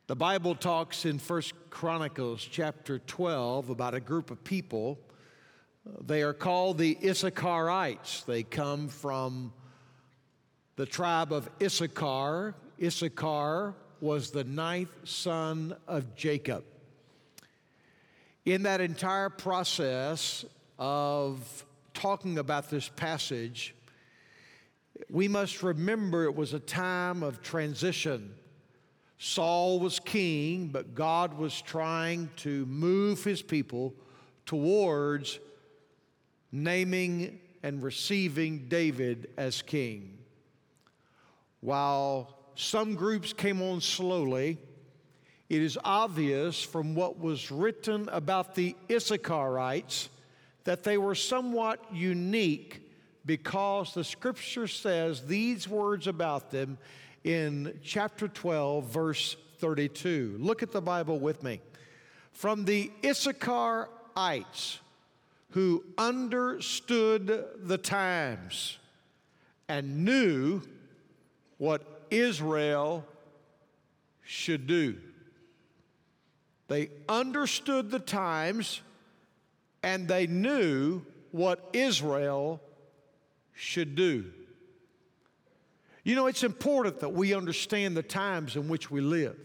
The Bible talks in 1 Chronicles chapter 12 about a group of people. They are called the Issacharites. They come from the tribe of Issachar. Issachar was the ninth son of Jacob. In that entire process of talking about this passage, we must remember it was a time of transition. Saul was king, but God was trying to move his people towards naming and receiving David as king. While some groups came on slowly, it is obvious from what was written about the Issacharites that they were somewhat unique, because the scripture says these words about them in chapter 12, verse 32. Look at the Bible with me. From the Issacharites who understood the times and knew what Israel should do. They understood the times and they knew what Israel should do. You know, it's important that we understand the times in which we live.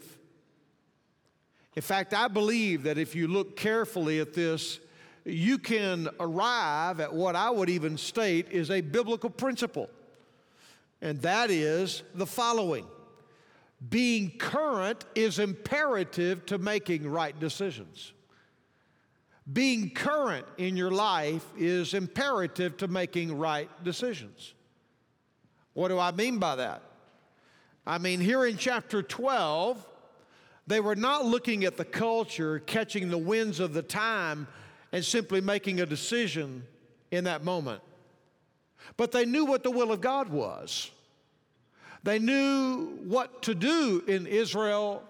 In fact, I believe that if you look carefully at this, you can arrive at what I would even state is a biblical principle. And that is the following: being current is imperative to making right decisions. Being current in your life is imperative to making right decisions. What do I mean by that? I mean, here in chapter 12, they were not looking at the culture, catching the winds of the time, and simply making a decision in that moment. But they knew what the will of God was. They knew what to do in Israel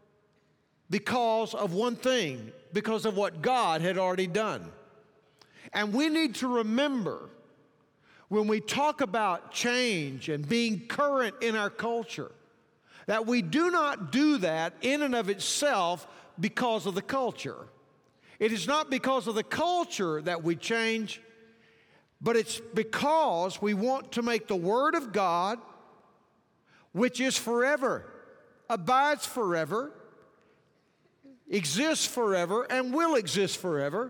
because of one thing, because of what God had already done. And we need to remember, when we talk about change and being current in our culture, that we do not do that in and of itself because of the culture. It is not because of the culture that we change, but it's because we want to make the Word of God, which is forever, abides forever, exists forever, and will exist forever,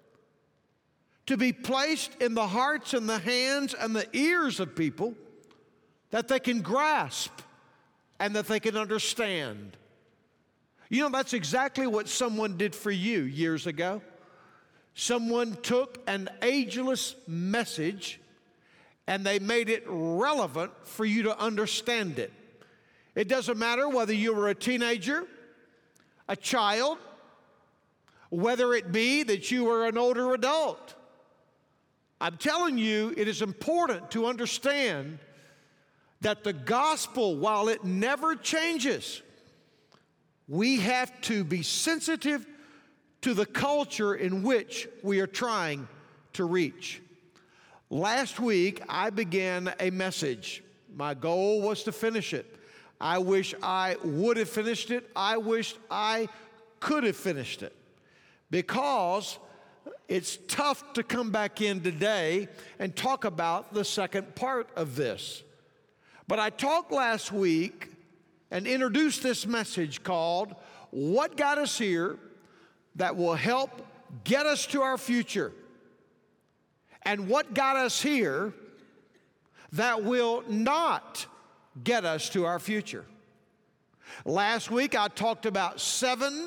to be placed in the hearts and the hands and the ears of people that they can grasp and that they can understand. You know, that's exactly what someone did for you years ago. Someone took an ageless message and they made it relevant for you to understand it. It doesn't matter whether you were a teenager, a child, whether it be that you were an older adult. I'm telling you, it is important to understand that the gospel, while it never changes, we have to be sensitive to the culture in which we are trying to reach. Last week, I began a message. My goal was to finish it. I wish I would have finished it. I wish I could have finished it, because it's tough to come back in today and talk about the second part of this. But I talked last week and introduced this message called What Got Us Here, that will help get us to our future, and what got us here that will not get us to our future. Last week I talked about 7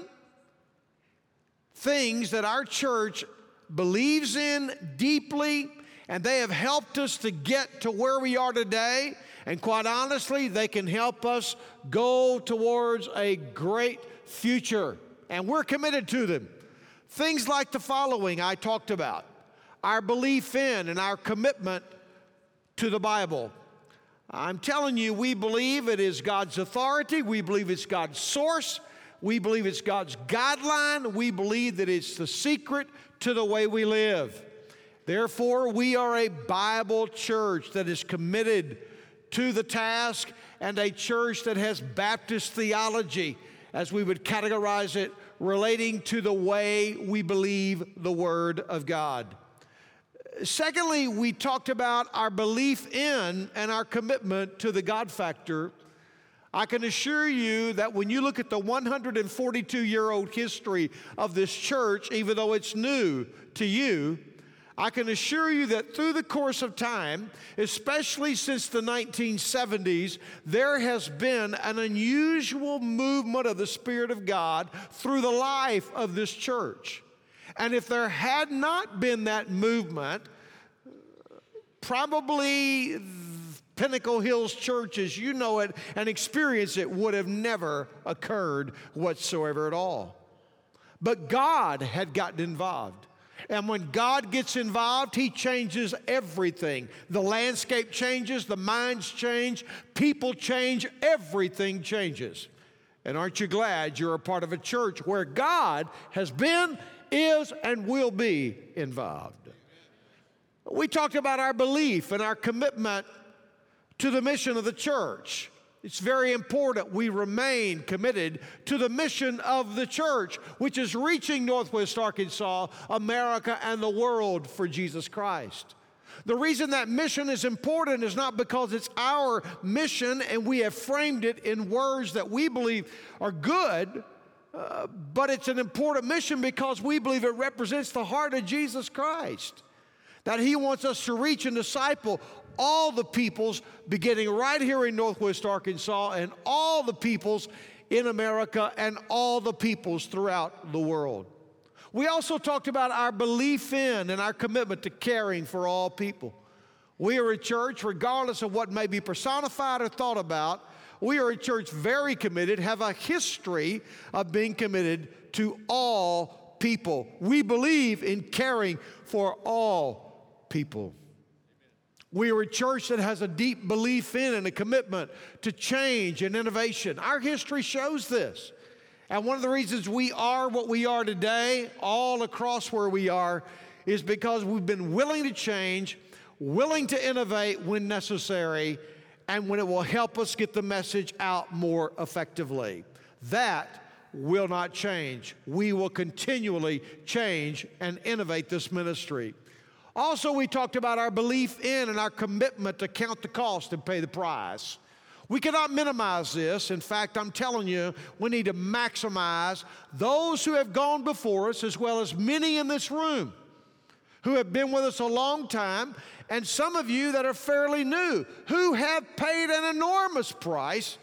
things that our church believes in deeply, and they have helped us to get to where we are today. And quite honestly, they can help us go towards a great future. And we're committed to them. Things like the following I talked about: our belief in and our commitment to the Bible. I'm telling you, we believe it is God's authority. We believe it's God's source. We believe it's God's guideline. We believe that it's the secret to the way we live. Therefore, we are a Bible church that is committed to the task, and a church that has Baptist theology as we would categorize it, relating to the way we believe the Word of God. Secondly, we talked about our belief in and our commitment to the God factor. I can assure you that when you look at the 142-year-old history of this church, even though it's new to you, I can assure you that through the course of time, especially since the 1970s, there has been an unusual movement of the Spirit of God through the life of this church. And if there had not been that movement, probably Pinnacle Hills Church, as you know it and experience it, would have never occurred whatsoever at all. But God had gotten involved. And when God gets involved, He changes everything. The landscape changes, the minds change, people change, everything changes. And aren't you glad you're a part of a church where God has been, is, and will be involved? We talked about our belief and our commitment to the mission of the church. It's very important we remain committed to the mission of the church, which is reaching Northwest Arkansas, America, and the world for Jesus Christ. The reason that mission is important is not because it's our mission and we have framed it in words that we believe are good, but it's an important mission because we believe it represents the heart of Jesus Christ. That He wants us to reach and disciple all the peoples, beginning right here in Northwest Arkansas, and all the peoples in America, and all the peoples throughout the world. We also talked about our belief in and our commitment to caring for all people. We are a church, regardless of what may be personified or thought about, we are a church very committed, have a history of being committed to all people. We believe in caring for all people. We are a church that has a deep belief in and a commitment to change and innovation. Our history shows this. And one of the reasons we are what we are today, all across where we are, is because we've been willing to change, willing to innovate when necessary, and when it will help us get the message out more effectively. That will not change. We will continually change and innovate this ministry. Also, we talked about our belief in and our commitment to count the cost and pay the price. We cannot minimize this. In fact, I'm telling you, we need to maximize those who have gone before us, as well as many in this room who have been with us a long time, and some of you that are fairly new, who have paid an enormous price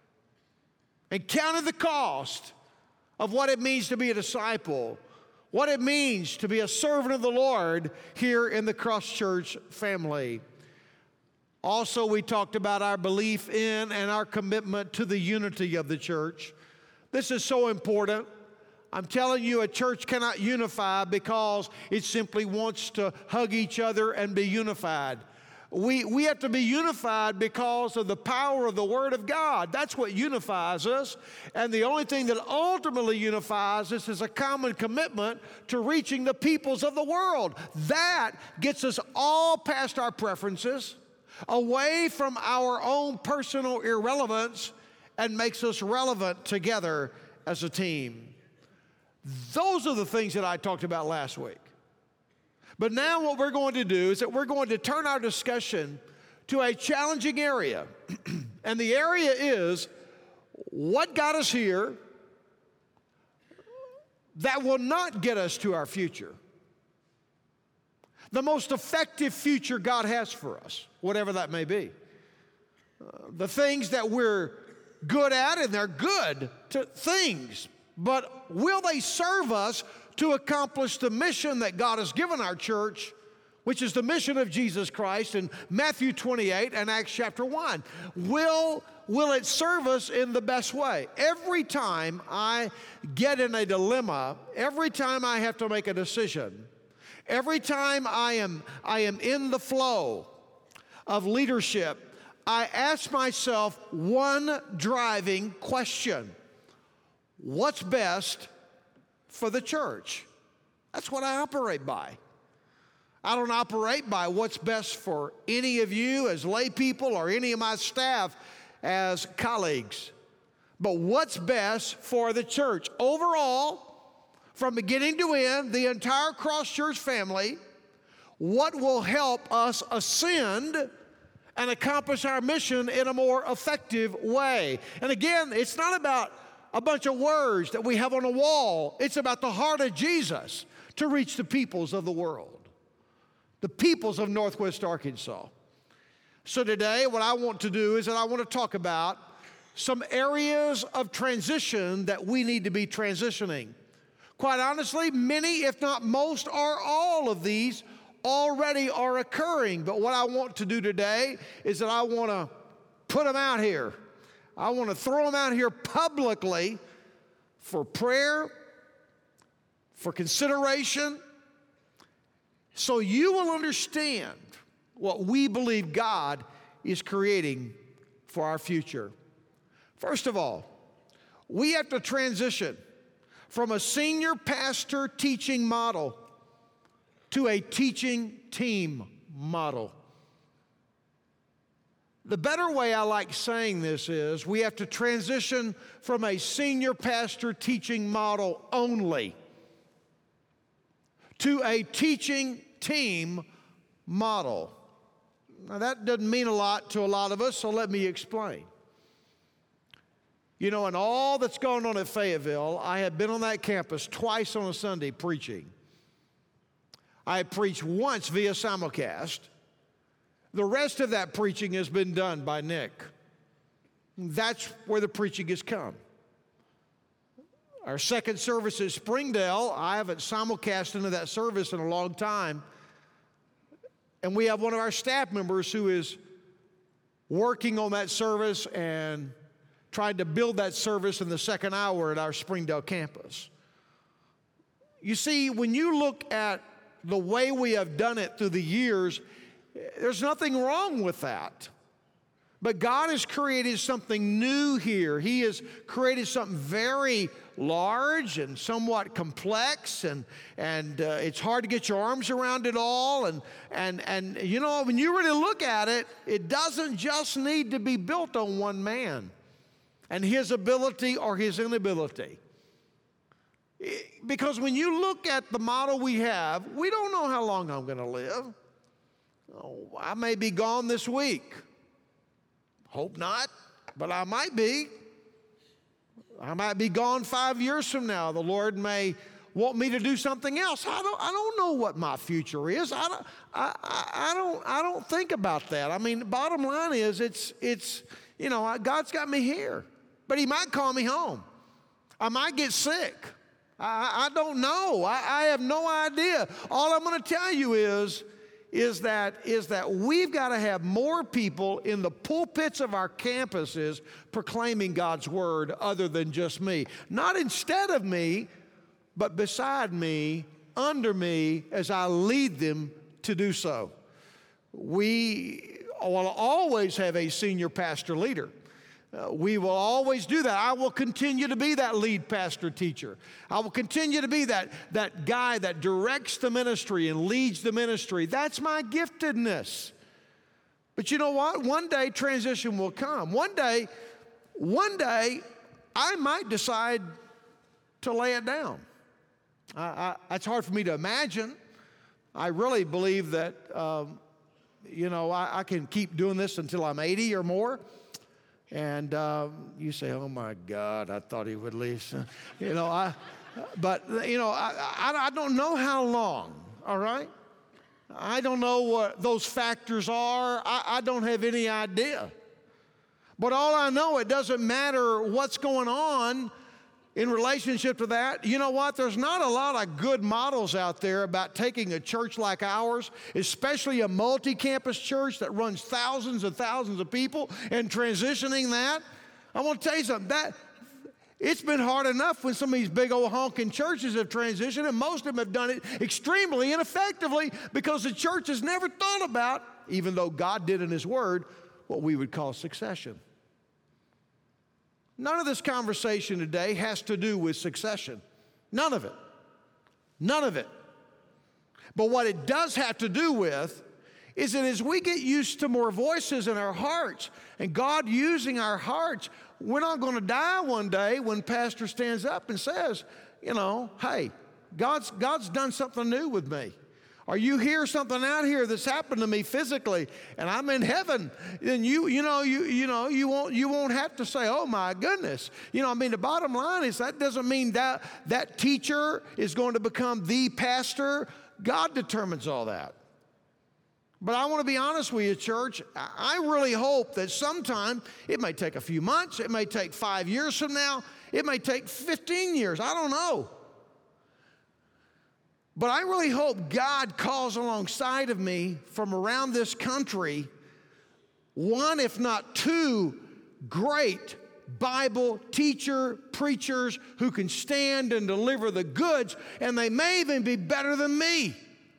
and counted the cost of what it means to be a disciple, what it means to be a servant of the Lord here in the Cross Church family. Also, we talked about our belief in and our commitment to the unity of the church. This is so important. I'm telling you, a church cannot unify because it simply wants to hug each other and be unified. We have to be unified because of the power of the Word of God. That's what unifies us. And the only thing that ultimately unifies us is a common commitment to reaching the peoples of the world. That gets us all past our preferences, away from our own personal irrelevance, and makes us relevant together as a team. Those are the things that I talked about last week. But now what we're going to do is that we're going to turn our discussion to a challenging area. And the area is what got us here that will not get us to our future. The most effective future God has for us, whatever that may be. The things that we're good at, and they're good things, but will they serve us to accomplish the mission that God has given our church, which is the mission of Jesus Christ in Matthew 28 and Acts chapter 1. Will it serve us in the best way? Every time I get in a dilemma, every time I have to make a decision, every time I am in the flow of leadership, I ask myself one driving question: what's best for the church? That's what I operate by. I don't operate by what's best for any of you as lay people or any of my staff as colleagues. but what's best for the church. Overall, from beginning to end, the entire Cross Church family, what will help us ascend and accomplish our mission in a more effective way. And again, it's not about a bunch of words that we have on a wall. It's about the heart of Jesus to reach the peoples of the world, the peoples of Northwest Arkansas. So today, what I want to do is that I want to talk about some areas of transition that we need to be transitioning. Quite honestly, many, if not most, or all of these already are occurring. But what I want to do today is that I want to put them out here. I want to throw them out here publicly for prayer, for consideration, so you will understand what we believe God is creating for our future. First of all, we have to transition from a senior pastor teaching model to a teaching team model. The better way I like saying this is we have to transition from a senior pastor teaching model only to a teaching team model. Now that doesn't mean a lot to a lot of us, so let me explain. You know, in all that's going on at Fayetteville, I have been on that campus twice on a Sunday preaching. I preached once via simulcast. The rest of that preaching has been done by Nick. That's where the preaching has come. Our second service is Springdale. I haven't simulcast into that service in a long time. And we have one of our staff members who is working on that service and tried to build that service in the second hour at our Springdale campus. You see, when you look at the way we have done it through the years, there's nothing wrong with that. But God has created something new here. He has created something very large and somewhat complex, and it's hard to get your arms around it all. And you know, when you really look at it, it doesn't just need to be built on one man and his ability or his inability. Because when you look at the model we have, we don't know how long I'm going to live. Oh, I may be gone this week. Hope not, but I might be. I might be gone 5 years from now. The Lord may want me to do something else. I don't know what my future is. I don't think about that. I mean, the bottom line is it's you know, God's got me here, but He might call me home. I might get sick. I don't know. I have no idea. All I'm going to tell you is that we've got to have more people in the pulpits of our campuses proclaiming God's word other than just me. Not instead of me, but beside me, under me, as I lead them to do so. We will always have a senior pastor leader. We will always do that. I will continue to be that lead pastor teacher. I will continue to be that guy that directs the ministry and leads the ministry. That's my giftedness. But you know what? One day transition will come. One day I might decide to lay it down. It's hard for me to imagine. I really believe that, I can keep doing this until I'm 80 or more. And you say, oh my God, I thought he would leave. I don't know how long, all right? I don't know what those factors are. I don't have any idea. But all I know, it doesn't matter what's going on in relationship to that. You know what? There's not a lot of good models out there about taking a church like ours, especially a multi-campus church that runs thousands and thousands of people, and transitioning that. I want to tell you something. It's been hard enough when some of these big old honking churches have transitioned, and most of them have done it extremely ineffectively because the church has never thought about, even though God did in His Word, what we would call succession. None of this conversation today has to do with succession. None of it. None of it. But what it does have to do with is that as we get used to more voices in our hearts and God using our hearts, we're not going to die one day when pastor stands up and says, you know, hey, God's done something new with me. Or you hear something out here that's happened to me physically, and I'm in heaven, then you won't have to say, oh my goodness. You know, I mean, the bottom line is that doesn't mean that teacher is going to become the pastor. God determines all that. But I want to be honest with you, church. I really hope that sometime, it may take a few months, it may take 5 years from now, it may take 15 years, I don't know. But I really hope God calls alongside of me from around this country, one if not two great Bible preachers who can stand and deliver the goods, and they may even be better than me.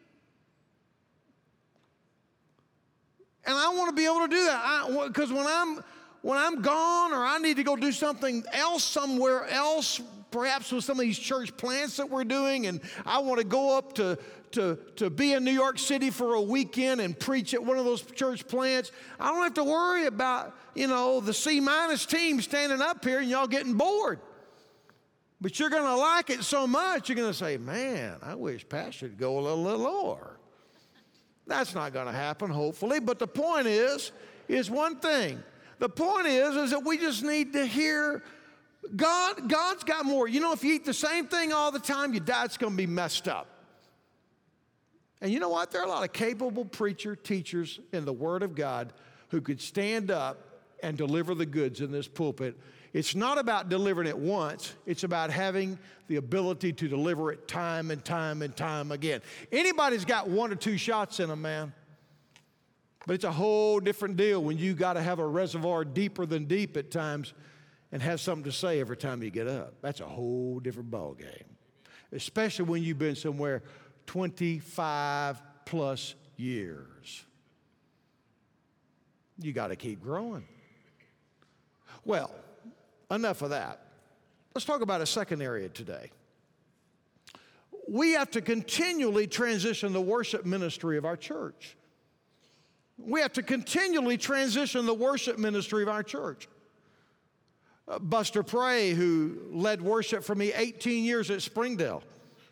And I want to be able to do that, because when I'm gone, or I need to go do something else somewhere else, perhaps with some of these church plants that we're doing, and I want to go up to be in New York City for a weekend and preach at one of those church plants, I don't have to worry about, the C- team standing up here and y'all getting bored. But you're going to like it so much, you're going to say, man, I wish Pastor would go a little lower. That's not going to happen, hopefully. But the point is one thing. The point is that we just need to hear God's got more. You know, if you eat the same thing all the time, your diet's going to be messed up. And you know what? There are a lot of capable teachers in the Word of God who could stand up and deliver the goods in this pulpit. It's not about delivering it once. It's about having the ability to deliver it time and time and time again. Anybody's got 1 or 2 shots in them, man. But it's a whole different deal when you got to have a reservoir deeper than deep at times and have something to say every time you get up. That's a whole different ball game, especially when you've been somewhere 25 plus years. You got to keep growing. Well, enough of that. Let's talk about a second area today. We have to continually transition the worship ministry of our church. We have to continually transition the worship ministry of our church. Buster Prey, who led worship for me 18 years at Springdale,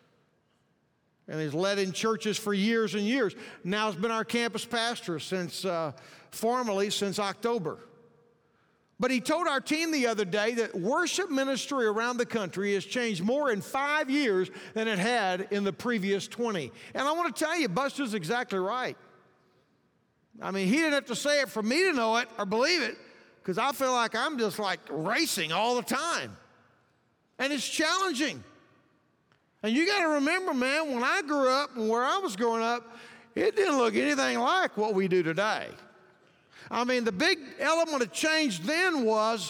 and has led in churches for years and years, now has been our campus pastor formally since October. But he told our team the other day that worship ministry around the country has changed more in 5 years than it had in the previous 20. And I want to tell you, Buster's exactly right. I mean, he didn't have to say it for me to know it or believe it, because I feel like I'm just like racing all the time. And it's challenging. And you got to remember, man, when I grew up and where I was growing up, it didn't look anything like what we do today. I mean, the big element of change then was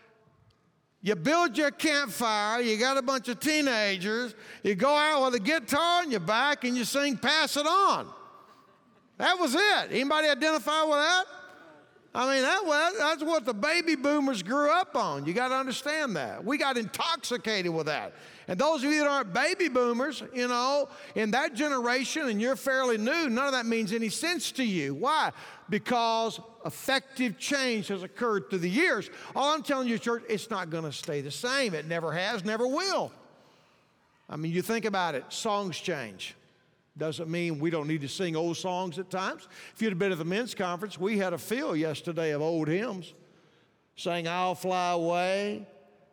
you build your campfire, you got a bunch of teenagers, you go out with a guitar on your back and you sing Pass It On. That was it. Anybody identify with that? I mean, that's what the baby boomers grew up on. You got to understand that. We got intoxicated with that. And those of you that aren't baby boomers, in that generation, and you're fairly new, none of that means any sense to you. Why? Because effective change has occurred through the years. All I'm telling you, church, it's not going to stay the same. It never has, never will. I mean, you think about it, songs change. Doesn't mean we don't need to sing old songs at times. If you'd have been at the men's conference, we had a field yesterday of old hymns. Sang I'll Fly Away,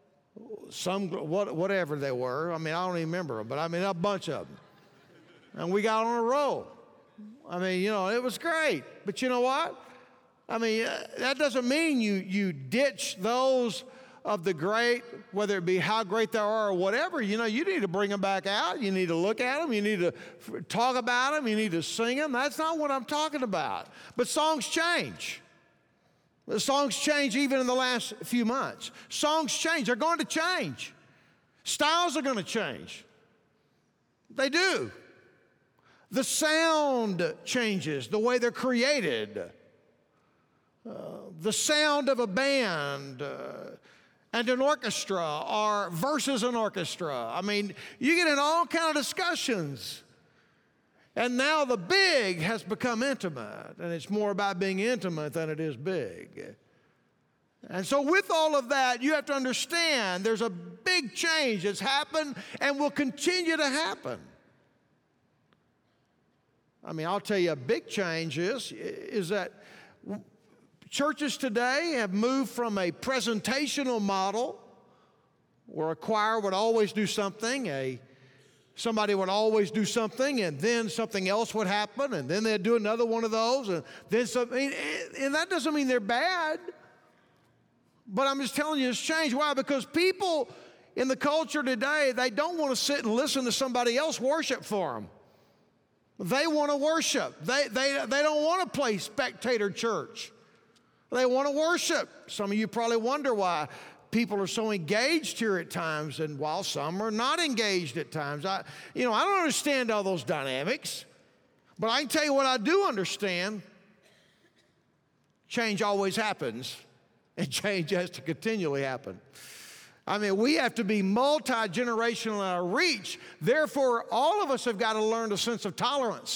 whatever they were. I mean, I don't even remember them, but I mean, a bunch of them. And we got on a roll. I mean, it was great. But you know what? I mean, that doesn't mean you ditch those of the great, whether it be how great they are or whatever. You need to bring them back out. You need to look at them. You need to talk about them. You need to sing them. That's not what I'm talking about. But songs change. The songs change even in the last few months. Songs change. They're going to change. Styles are going to change. They do. The sound changes, the way they're created. The sound of a band and an orchestra, or versus an orchestra. I mean, you get in all kind of discussions. And now the big has become intimate, and it's more about being intimate than it is big. And so with all of that, you have to understand there's a big change that's happened and will continue to happen. I mean, I'll tell you a big change is that churches today have moved from a presentational model where a choir would always do something, somebody would always do something, and then something else would happen, and then they'd do another one of those, and then something. And that doesn't mean they're bad, but I'm just telling you it's changed. Why? Because people in the culture today, they don't want to sit and listen to somebody else worship for them. They want to worship. They don't want to play spectator church. They want to worship. Some of you probably wonder why people are so engaged here at times, and while some are not engaged at times. I don't understand all those dynamics, but I can tell you what I do understand. Change always happens, and change has to continually happen. I mean, we have to be multi-generational in our reach. Therefore, all of us have got to learn a sense of tolerance.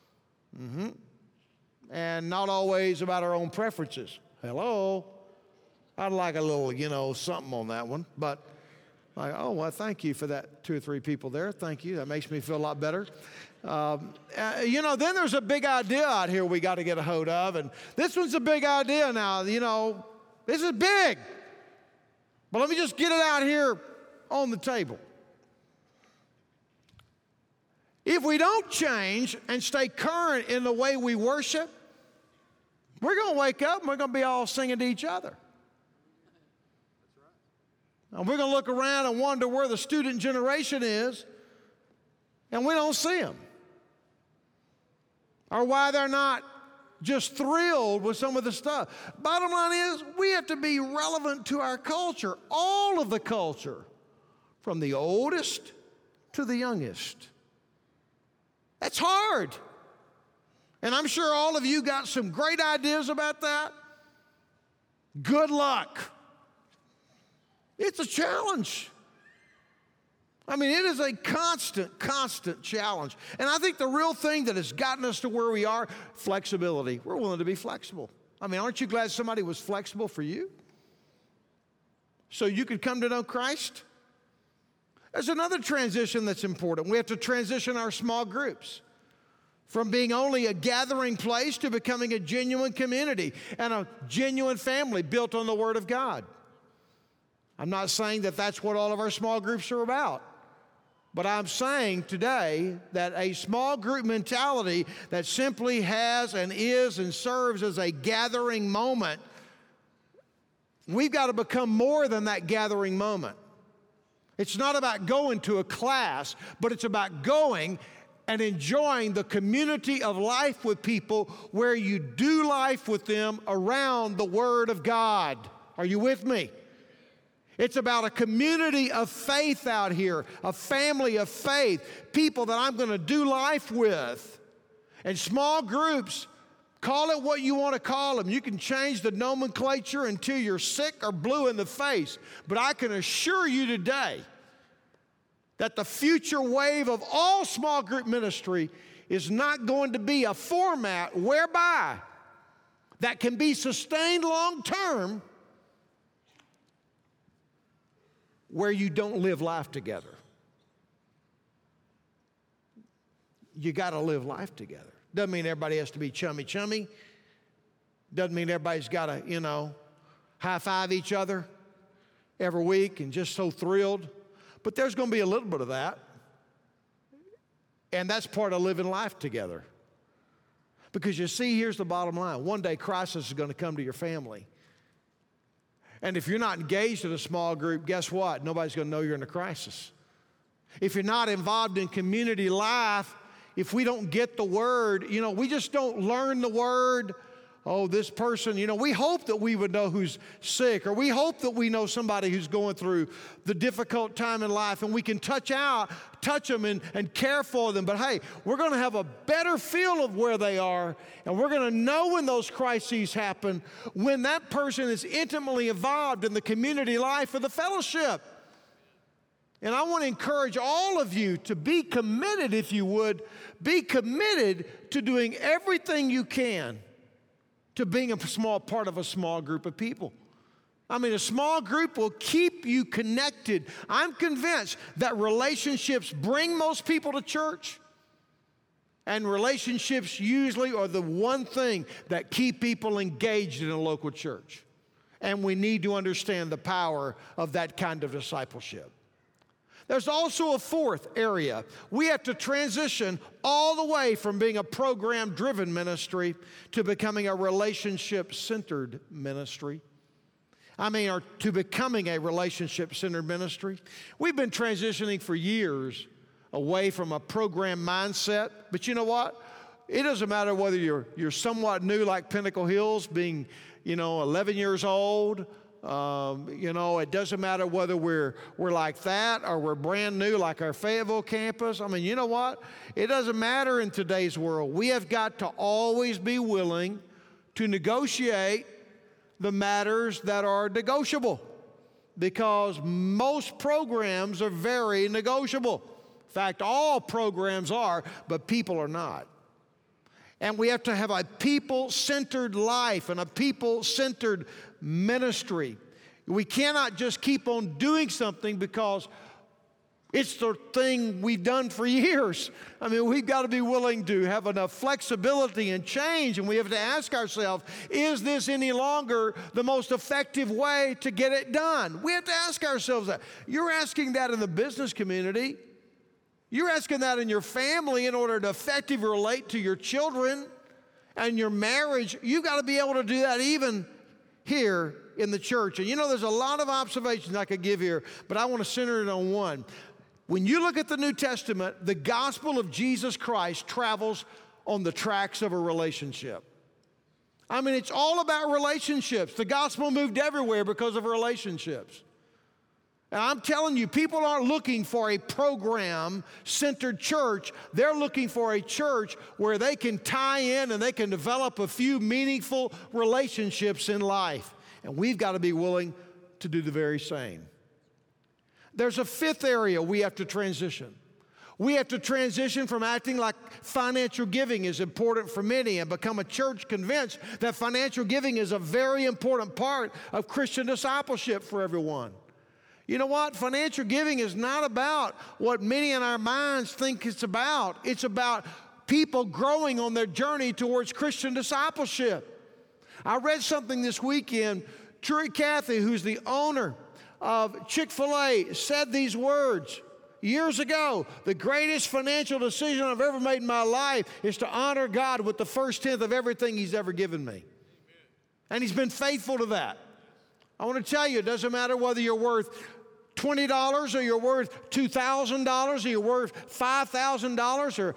And not always about our own preferences. Hello? I'd like a little, something on that one. But, well, thank you for that 2 or 3 people there. Thank you. That makes me feel a lot better. Then there's a big idea out here we got to get a hold of. And this one's a big idea now. This is big. But let me just get it out here on the table. If we don't change and stay current in the way we worship, we're going to wake up and we're going to be all singing to each other. And we're going to look around and wonder where the student generation is, and we don't see them. Or why they're not just thrilled with some of the stuff. Bottom line is, we have to be relevant to our culture, all of the culture, from the oldest to the youngest. That's hard. And I'm sure all of you got some great ideas about that. Good luck. It's a challenge. I mean, it is a constant challenge. And I think the real thing that has gotten us to where we are, flexibility. We're willing to be flexible. I mean, aren't you glad somebody was flexible for you? So you could come to know Christ? There's another transition that's important. We have to transition our small groups from being only a gathering place to becoming a genuine community and a genuine family built on the Word of God. I'm not saying that that's what all of our small groups are about. But I'm saying today that a small group mentality that simply has and is and serves as a gathering moment, we've got to become more than that gathering moment. It's not about going to a class, but it's about going and enjoying the community of life with people where you do life with them around the Word of God. Are you with me? It's about a community of faith out here, a family of faith, people that I'm going to do life with. And small groups, call it what you want to call them. You can change the nomenclature until you're sick or blue in the face. But I can assure you today that the future wave of all small group ministry is not going to be a format whereby that can be sustained long term where you don't live life together. You got to live life together. Doesn't mean everybody has to be chummy. Doesn't mean everybody's got to, high-five each other every week and just so thrilled. But there's going to be a little bit of that. And that's part of living life together. Because you see, here's the bottom line. One day crisis is going to come to your family. And if you're not engaged in a small group, guess what? Nobody's going to know you're in a crisis. If you're not involved in community life, if we don't get the Word, we just don't learn the Word. Oh, this person, we hope that we would know who's sick, or we hope that we know somebody who's going through the difficult time in life, and we can touch them and care for them. But hey, we're going to have a better feel of where they are, and we're going to know when those crises happen, when that person is intimately involved in the community life of the fellowship. And I want to encourage all of you to be committed, if you would, be committed to doing everything you can to being a small part of a small group of people. I mean, a small group will keep you connected. I'm convinced that relationships bring most people to church, and relationships usually are the one thing that keep people engaged in a local church. And we need to understand the power of that kind of discipleship. There's also a fourth area. We have to transition all the way from being a program-driven ministry to becoming a relationship-centered ministry. Or to becoming a relationship-centered ministry. We've been transitioning for years away from a program mindset, but you know what? It doesn't matter whether you're somewhat new like Pinnacle Hills, being 11 years old. It doesn't matter whether we're like that or we're brand new like our Fayetteville campus. I mean, you know what? It doesn't matter in today's world. We have got to always be willing to negotiate the matters that are negotiable, because most programs are very negotiable. In fact, all programs are, but people are not. And we have to have a people-centered life and a people-centered ministry. We cannot just keep on doing something because it's the thing we've done for years. I mean, we've got to be willing to have enough flexibility and change, and we have to ask ourselves, is this any longer the most effective way to get it done? We have to ask ourselves that. You're asking that in the business community. You're asking that in your family in order to effectively relate to your children and your marriage. You've got to be able to do that even here in the church. And there's a lot of observations I could give here, but I want to center it on one. When you look at the New Testament, the gospel of Jesus Christ travels on the tracks of a relationship. I mean, it's all about relationships. The gospel moved everywhere because of relationships. And I'm telling you, people aren't looking for a program-centered church. They're looking for a church where they can tie in and they can develop a few meaningful relationships in life. And we've got to be willing to do the very same. There's a fifth area we have to transition. We have to transition from acting like financial giving is important for many and become a church convinced that financial giving is a very important part of Christian discipleship for everyone. You know what? Financial giving is not about what many in our minds think it's about. It's about people growing on their journey towards Christian discipleship. I read something this weekend. Truett Cathy, who's the owner of Chick-fil-A, said these words years ago: the greatest financial decision I've ever made in my life is to honor God with the first tenth of everything He's ever given me. Amen. And He's been faithful to that. I want to tell you, it doesn't matter whether you're worth $20 or you're worth $2,000 or you're worth $5,000 or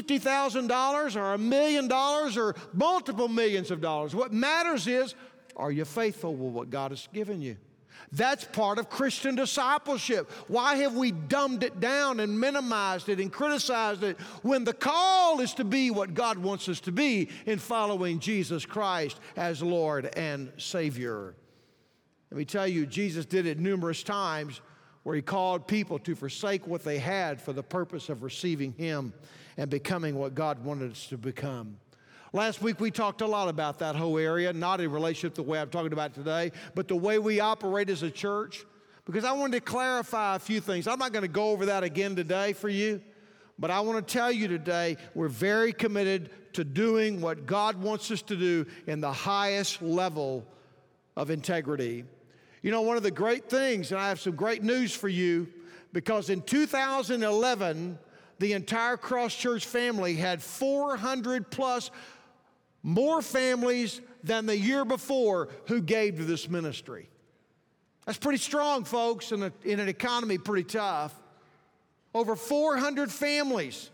$50,000 or $1 million or multiple millions of dollars. What matters is, are you faithful with what God has given you? That's part of Christian discipleship. Why have we dumbed it down and minimized it and criticized it when the call is to be what God wants us to be in following Jesus Christ as Lord and Savior? Let me tell you, Jesus did it numerous times where He called people to forsake what they had for the purpose of receiving Him and becoming what God wanted us to become. Last week we talked a lot about that whole area, not in relationship to the way I'm talking about today, but the way we operate as a church, because I wanted to clarify a few things. I'm not going to go over that again today for you, but I want to tell you today we're very committed to doing what God wants us to do in the highest level of integrity. You know, one of the great things, and I have some great news for you, because in 2011, the entire Cross Church family had 400 plus more families than the year before who gave to this ministry. That's pretty strong, folks, in an economy pretty tough. Over 400 families.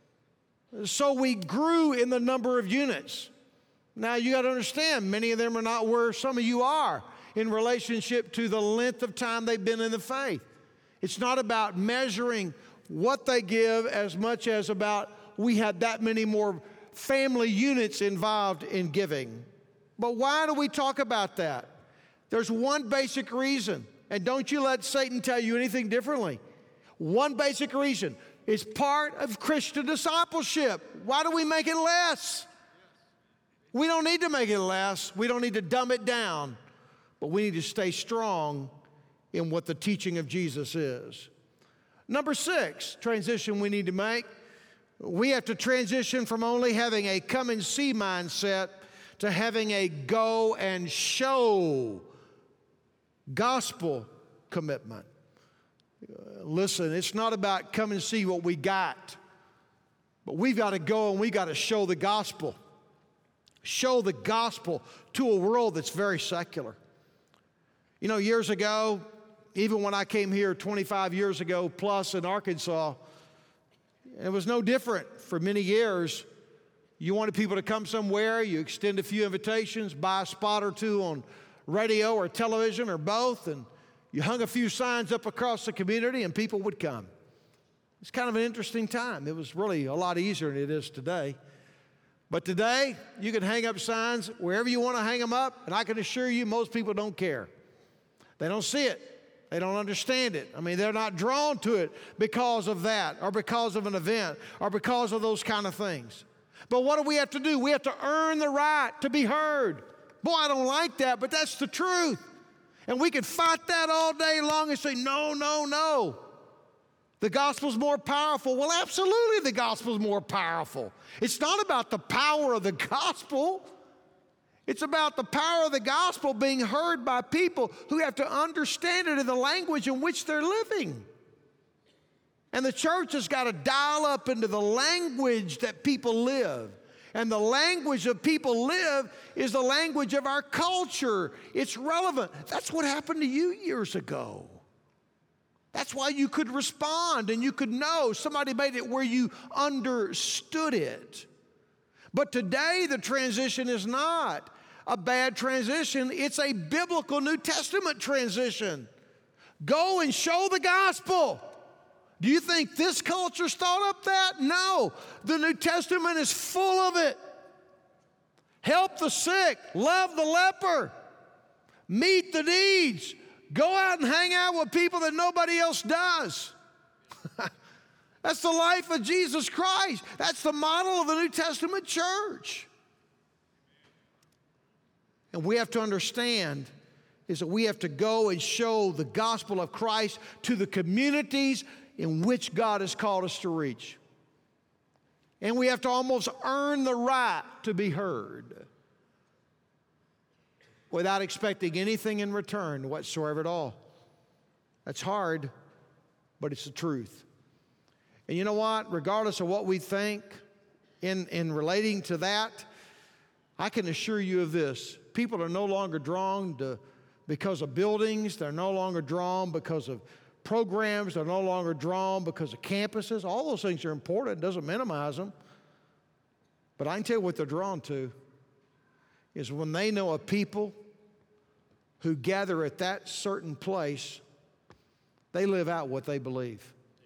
So we grew in the number of units. Now, you got to understand, many of them are not where some of you are in relationship to the length of time they've been in the faith. It's not about measuring what they give as much as about we had that many more family units involved in giving. But why do we talk about that? There's one basic reason, and don't you let Satan tell you anything differently. One basic reason. It's part of Christian discipleship. Why do we make it less? We don't need to make it less. We don't need to dumb it down. But we need to stay strong in what the teaching of Jesus is. Number 6, transition we need to make. We have to transition from only having a come and see mindset to having a go and show gospel commitment. Listen, it's not about come and see what we got, but we've got to go and we've got to show the gospel. Show the gospel to a world that's very secular. You know, years ago, even when I came here 25 years ago plus in Arkansas, it was no different for many years. You wanted people to come somewhere, you extend a few invitations, buy a spot or two on radio or television or both, and you hung a few signs up across the community and people would come. It's kind of an interesting time. It was really a lot easier than it is today. But today, you can hang up signs wherever you want to hang them up, and I can assure you most people don't care. They don't see it. They don't understand it. I mean, they're not drawn to it because of that or because of an event or because of those kind of things. But what do we have to do? We have to earn the right to be heard. Boy, I don't like that, but that's the truth. And we could fight that all day long and say, no, no, no. The gospel's more powerful. Well, absolutely the gospel's more powerful. It's not about the power of the gospel. It's about the power of the gospel being heard by people who have to understand it in the language in which they're living. And the church has got to dial up into the language that people live. And the language that people live is the language of our culture. It's relevant. That's what happened to you years ago. That's why you could respond and you could know. Somebody made it where you understood it. But today the transition is not a bad transition. It's a biblical New Testament transition. Go and show the gospel. Do you think this culture's thought up that? No. The New Testament is full of it. Help the sick. Love the leper. Meet the needs. Go out and hang out with people that nobody else does. That's the life of Jesus Christ. That's the model of the New Testament church. And we have to understand is that we have to go and show the gospel of Christ to the communities in which God has called us to reach. And we have to almost earn the right to be heard without expecting anything in return whatsoever at all. That's hard, but it's the truth. And you know what? Regardless of what we think in relating to that, I can assure you of this. People are no longer drawn because of buildings. They're no longer drawn because of programs. They're no longer drawn because of campuses. All those things are important. It doesn't minimize them. But I can tell you what they're drawn to is when they know a people who gather at that certain place, they live out what they believe.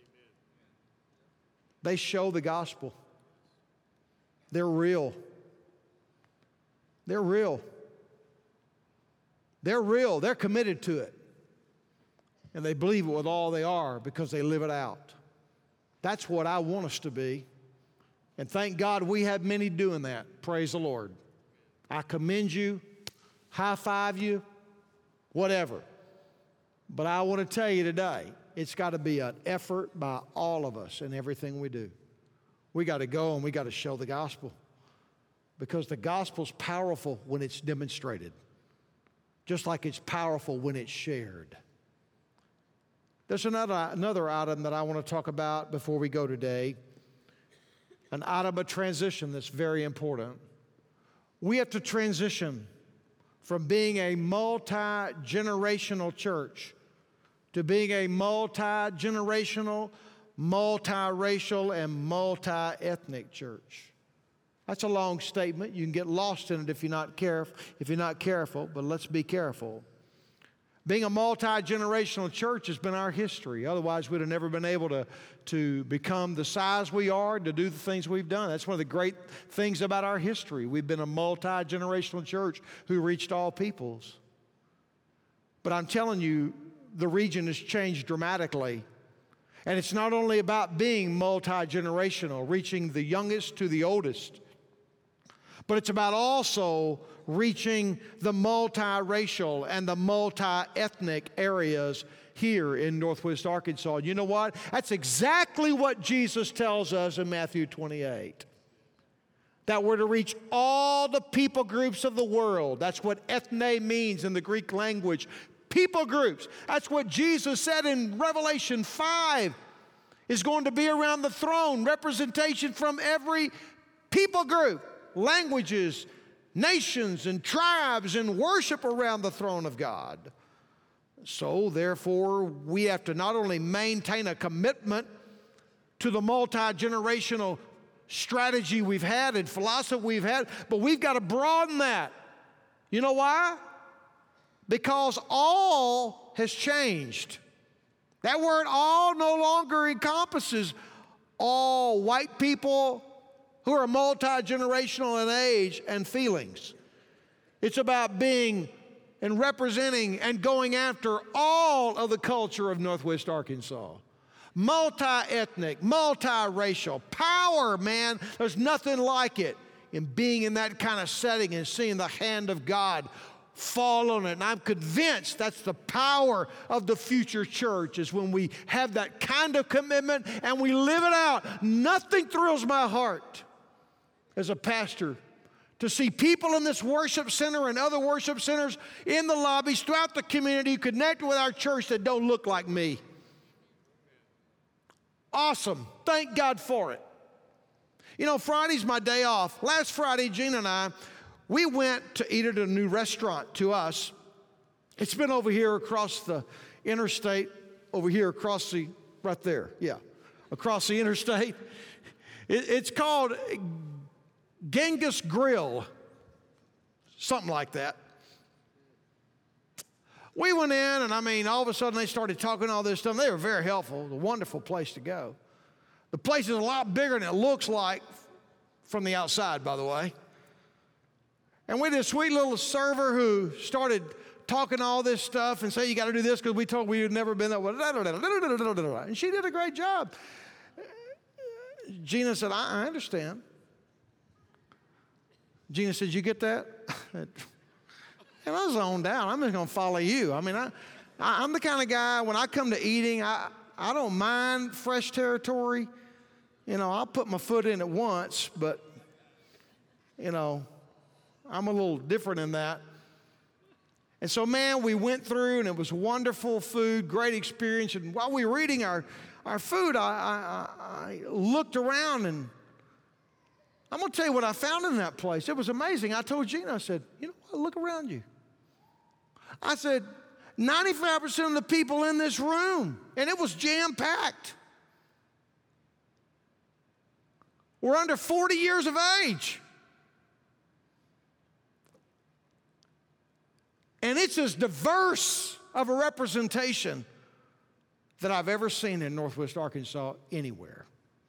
They show the gospel. They're real. They're real. They're real. They're committed to it. And they believe it with all they are because they live it out. That's what I want us to be. And thank God we have many doing that. Praise the Lord. I commend you, high five you, whatever. But I want to tell you today, it's got to be an effort by all of us in everything we do. We got to go and we got to show the gospel. Because the gospel's powerful when it's demonstrated. Just like it's powerful when it's shared. There's another item that I want to talk about before we go today. An item of transition that's very important. We have to transition from being a multi-generational church to being a multi-generational, multi-racial, and multi-ethnic church. That's a long statement. You can get lost in it if you're not careful, but let's be careful. Being a multi-generational church has been our history. Otherwise, we'd have never been able to become the size we are, to do the things we've done. That's one of the great things about our history. We've been a multi-generational church who reached all peoples. But I'm telling you, the region has changed dramatically. And it's not only about being multi-generational, reaching the youngest to the oldest, but it's about also reaching the multiracial and the multi-ethnic areas here in Northwest Arkansas. You know what? That's exactly what Jesus tells us in Matthew 28. That we're to reach all the people groups of the world. That's what ethne means in the Greek language. People groups. That's what Jesus said in Revelation 5 is going to be around the throne. Representation from every people group, languages, nations, and tribes, and worship around the throne of God. So, therefore, we have to not only maintain a commitment to the multi-generational strategy we've had and philosophy we've had, but we've got to broaden that. You know why? Because all has changed. That word all no longer encompasses all white people who are multi-generational in age and feelings. It's about being and representing and going after all of the culture of Northwest Arkansas. Multi-ethnic, multi-racial, power, man, there's nothing like it in being in that kind of setting and seeing the hand of God fall on it. And I'm convinced that's the power of the future church, is when we have that kind of commitment and we live it out. Nothing thrills my heart as a pastor to see people in this worship center and other worship centers in the lobbies throughout the community who connect with our church that don't look like me. Awesome. Thank God for it. You know, Friday's my day off. Last Friday, Gina and I, we went to eat at a new restaurant to us. It's been over here across the interstate, over here across the, right there, yeah, across the interstate. It's called Genghis Grill, something like that. We went in, and I mean, all of a sudden they started talking all this stuff. They were very helpful. It was a wonderful place to go. The place is a lot bigger than it looks like from the outside, by the way. And we had a sweet little server who started talking all this stuff and say, you got to do this because we told we had never been that way. And she did a great job. Gina said, I understand. Gina said, you get that? And I zoned out. I'm just going to follow you. I mean, I'm the kind of guy, when I come to eating, I don't mind fresh territory. You know, I'll put my foot in it once, but, you know, I'm a little different in that. And so, man, we went through, and it was wonderful food, great experience. And while we were eating our food, I looked around, and I'm going to tell you what I found in that place. It was amazing. I told Gina, I said, you know what, look around you. I said, 95% of the people in this room, and it was jam-packed, were under 40 years of age. And it's as diverse of a representation that I've ever seen in Northwest Arkansas anywhere.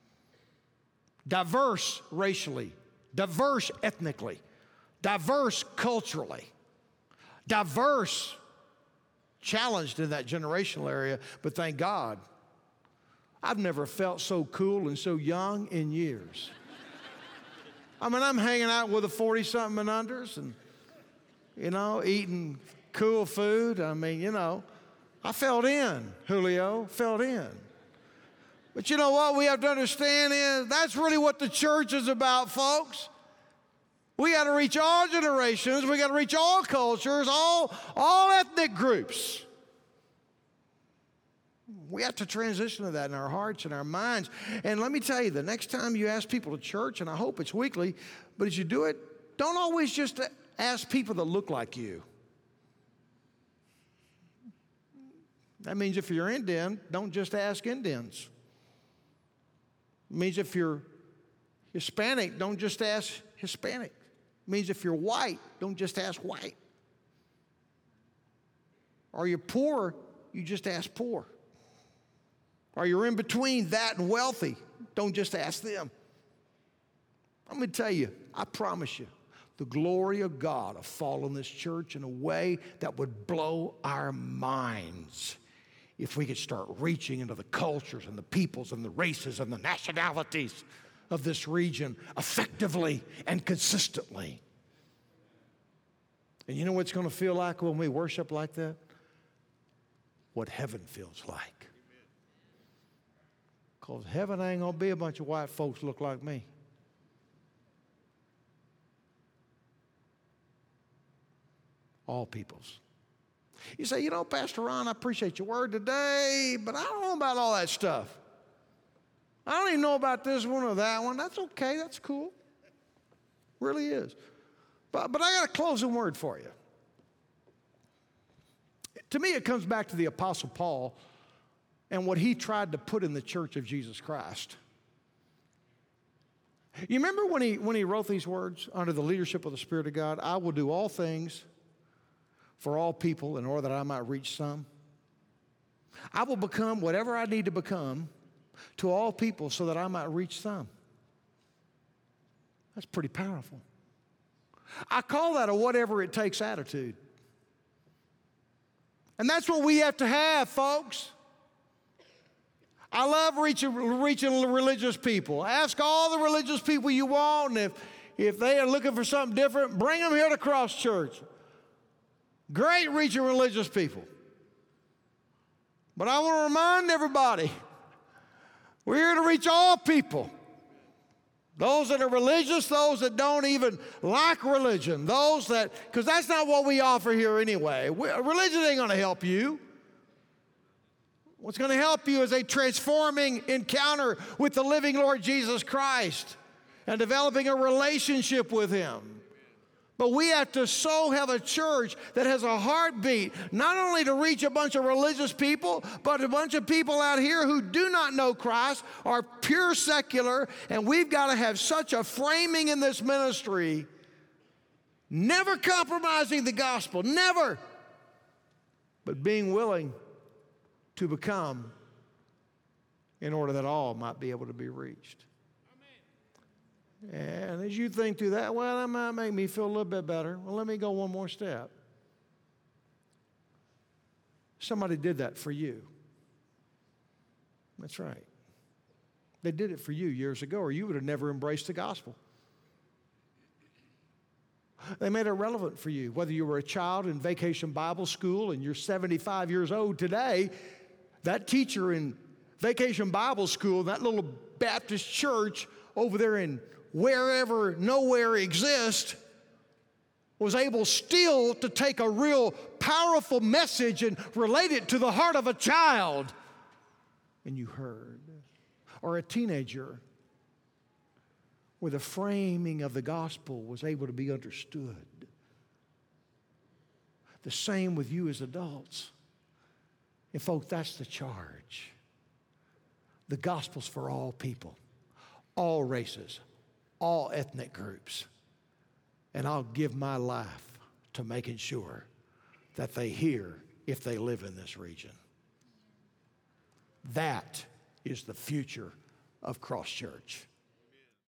Diverse racially, diverse ethnically, diverse culturally, diverse, challenged in that generational area, but thank God, I've never felt so cool and so young in years. I mean, I'm hanging out with the 40-something and unders and, you know, eating cool food. I mean, you know, I felt in, Julio, felt in. But you know what we have to understand is that's really what the church is about, folks. We got to reach all generations. We got to reach all cultures, all ethnic groups. We have to transition to that in our hearts and our minds. And let me tell you, the next time you ask people to church, and I hope it's weekly, but as you do it, don't always just ask people that look like you. That means if you're Indian, don't just ask Indians. It means if you're Hispanic, don't just ask Hispanic. It means if you're white, don't just ask white. Or you're poor, you just ask poor. Or you're in between that and wealthy, don't just ask them. I'm going to tell you, I promise you, the glory of God will fall on this church in a way that would blow our minds if we could start reaching into the cultures and the peoples and the races and the nationalities of this region effectively and consistently. And you know what it's going to feel like when we worship like that? What heaven feels like. Because heaven ain't going to be a bunch of white folks look like me. All peoples. You say, you know, Pastor Ron, I appreciate your word today, but I don't know about all that stuff. I don't even know about this one or that one. That's okay. That's cool. Really is. But I got a closing word for you. To me, it comes back to the Apostle Paul and what he tried to put in the church of Jesus Christ. You remember when he wrote these words under the leadership of the Spirit of God? I will do all things for all people in order that I might reach some. I will become whatever I need to become to all people so that I might reach some. That's pretty powerful. I call that a whatever it takes attitude. And that's what we have to have, folks. I love reaching religious people. Ask all the religious people you want, and if they are looking for something different, bring them here to Cross Church. Great reaching religious people. But I want to remind everybody, we're here to reach all people. Those that are religious, those that don't even like religion, those that, because that's not what we offer here anyway. Religion ain't going to help you. What's going to help you is a transforming encounter with the living Lord Jesus Christ and developing a relationship with Him. But we have to so have a church that has a heartbeat, not only to reach a bunch of religious people, but a bunch of people out here who do not know Christ, are pure secular, and we've got to have such a framing in this ministry, never compromising the gospel, never, but being willing to become in order that all might be able to be reached. And as you think through that, well, that might make me feel a little bit better. Well, let me go one more step. Somebody did that for you. That's right. They did it for you years ago, or you would have never embraced the gospel. They made it relevant for you. Whether you were a child in Vacation Bible School and you're 75 years old today, that teacher in Vacation Bible School, that little Baptist church over there in wherever nowhere exists, was able still to take a real powerful message and relate it to the heart of a child. And you heard. Or a teenager where the framing of the gospel was able to be understood. The same with you as adults. And folks, that's the charge. The gospel's for all people, all races, all ethnic groups. And I'll give my life to making sure that they hear if they live in this region. That is the future of Cross Church.